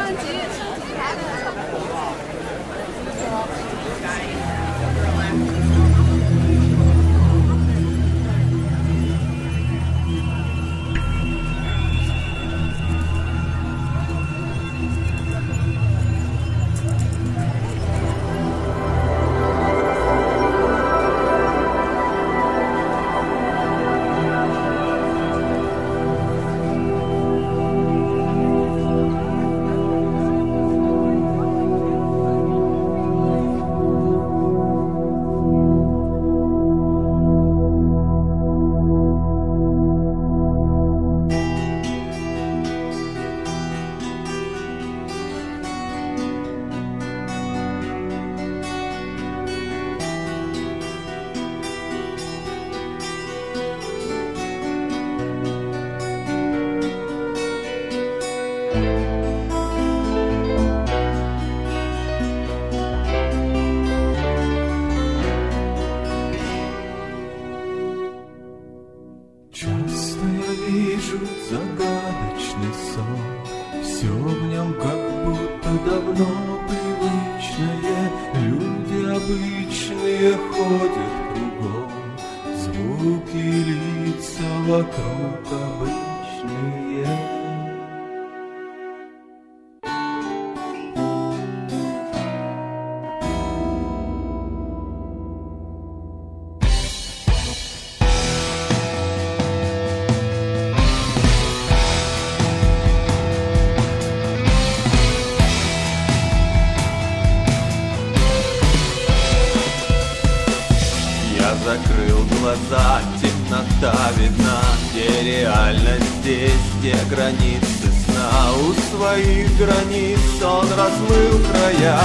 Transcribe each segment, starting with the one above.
Закрыл глаза, темнота видна, где реальность здесь, где границы сна. У своих границ он размыл края.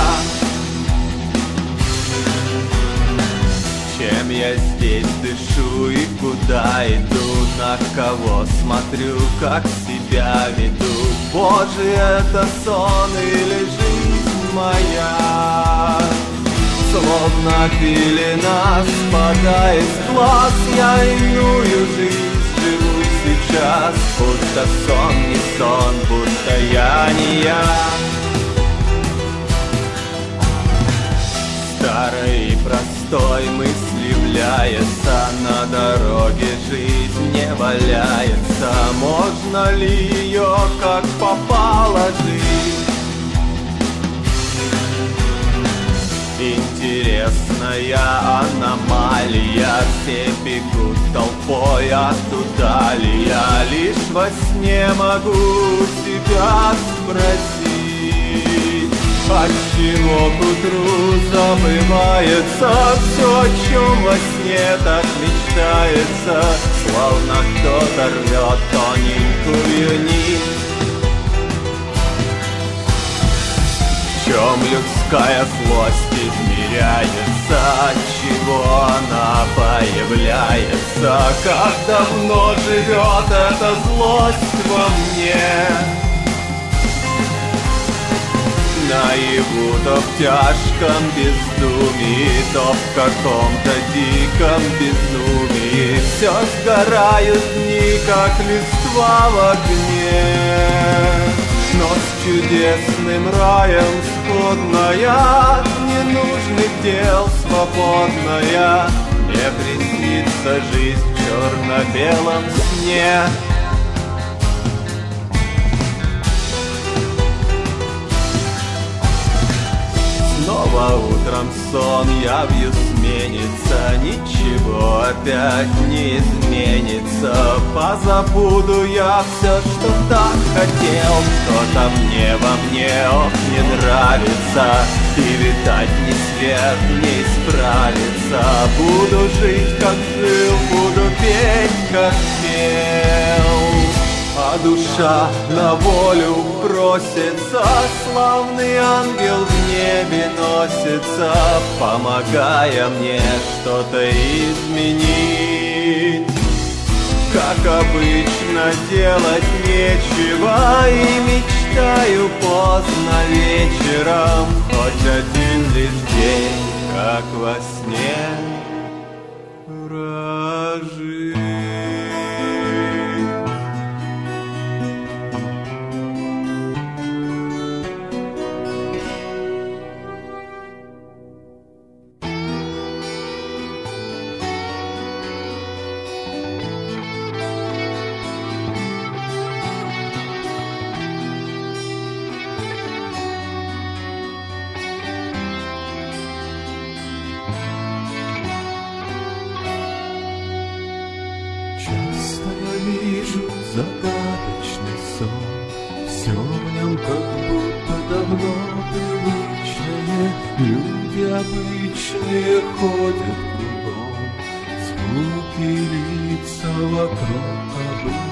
Чем я здесь дышу и куда иду, на кого смотрю, как себя веду? Боже, это сон или жизнь моя? Словно пелена спадает с глаз, я иную жизнь живу сейчас. Будто сон не сон, будто я не я. Старой и простой мысли является, на дороге жизнь не валяется. Можно ли ее как попало жить? Интересная аномалия, все бегут толпой, а туда ли я? Лишь во сне могу себя спросить, отчего к утру забывается все, о чем во сне так мечтается, словно кто-то рвет тоненькую нить. В чем людская злость измеряется, отчего она появляется, как давно живет эта злость во мне? Наяву то в тяжком бездумии, то в каком-то диком безумии. Все сгорают дни, как листва в огне. Но с чудесным раем сходная, ненужных дел свободная, мне приснится жизнь в черно-белом сне. Снова утром сон явью сменится, ничего опять не изменится. Позабуду я все, что так хотел, что-то мне во мне, ох, не нравится. И видать ни свет не исправится. Буду жить, как жил, буду петь, как пел. А душа на волю просится, славный ангел в небе носится, помогая мне что-то изменить. Как обычно, делать нечего, и мечтаю поздно вечером, хоть один лишь день, как во сне, прожить. нем как будто давно привычное. Люди обычные ходят кругом, звуки, лица вокруг обычные.